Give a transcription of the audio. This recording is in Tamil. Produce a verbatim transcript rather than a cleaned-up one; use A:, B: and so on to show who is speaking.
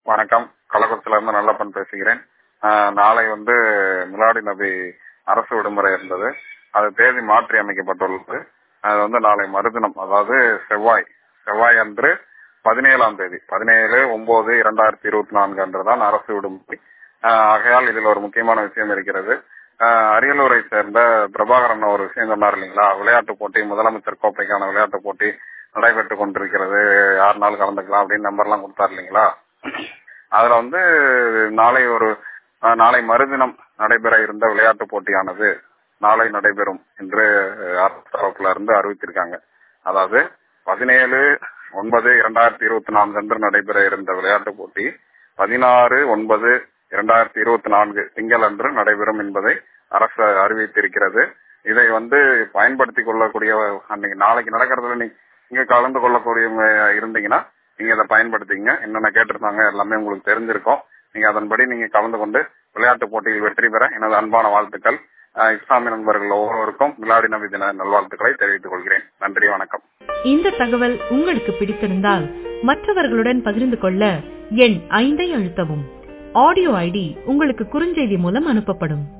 A: வணக்கம். கள்ளக்குறிச்சியில இருந்து நல்லப்பன் பேசுகிறேன். ஆஹ் நாளை வந்து மிலாடி நபி அரசு விடுமுறை இருந்தது. அது தேதி மாற்றி அமைக்கப்பட்டுள்ளது. அது வந்து நாளை மறுதினம், அதாவது செவ்வாய் செவ்வாய் அன்று பதினேழாம் தேதி பதினேழு ஒன்பது இரண்டாயிரத்தி இருபத்தி நான்கு அன்றுதான் அரசு விடுமுறை. ஆஹ் ஆகையால் இதில் ஒரு முக்கியமான விஷயம் இருக்கிறது. ஆஹ் அரியலூரை சேர்ந்த பிரபாகரன் ஒரு விஷயம் சொன்னார் இல்லைங்களா, விளையாட்டு போட்டி, முதலமைச்சர் கோப்பைக்கான விளையாட்டு போட்டி நடைபெற்றுக் கொண்டிருக்கிறது, யாருனாலும் கலந்துக்கலாம் அப்படின்னு நம்பர் எல்லாம் கொடுத்தாரு இல்லைங்களா. அதுல வந்து நாளை ஒரு நாளை மறுதினம் நடைபெற இருந்த விளையாட்டு போட்டியானது நாளை நடைபெறும் என்று அரசு தரப்புல இருந்து அறிவித்திருக்காங்க. அதாவது பதினேழு ஒன்பது இரண்டாயிரத்தி இருபத்தி நான்கு அன்று நடைபெற இருந்த விளையாட்டு போட்டி பதினாறு ஒன்பது இரண்டாயிரத்தி இருபத்தி நான்கு திங்கள் அன்று நடைபெறும் என்பதை அரசு அறிவித்திருக்கிறது. இதை வந்து பயன்படுத்திக் கொள்ளக்கூடிய அன்னைக்கு நாளைக்கு நடக்கிறதுல நீங்க கலந்து கொள்ளக்கூடிய இருந்தீங்கன்னா நீங்க இதை பயன்படுத்திங்க. என்னென்ன கேட்டிருந்தாங்க எல்லாமே உங்களுக்கு தெரிஞ்சிருக்கும். நீங்க அதன்படி நீங்க கலந்து கொண்டு விளையாட்டு போட்டியில் வெற்றி பெற எனது அன்பான வாழ்த்துக்கள். இஸ்லாமிய நண்பர்கள் ஒவ்வொருவருக்கும் மிலாடி நபி தின நல்வாழ்த்துக்களை தெரிவித்துக் கொள்கிறேன். நன்றி, வணக்கம்.
B: இந்த தகவல் உங்களுக்கு பிடித்திருந்தால் மற்றவர்களுடன் பகிர்ந்து கொள்ள எண் ஐந்தை அழுத்தவும். ஆடியோ ஐடி உங்களுக்கு குறுஞ்செய்தி மூலம் அனுப்பப்படும்.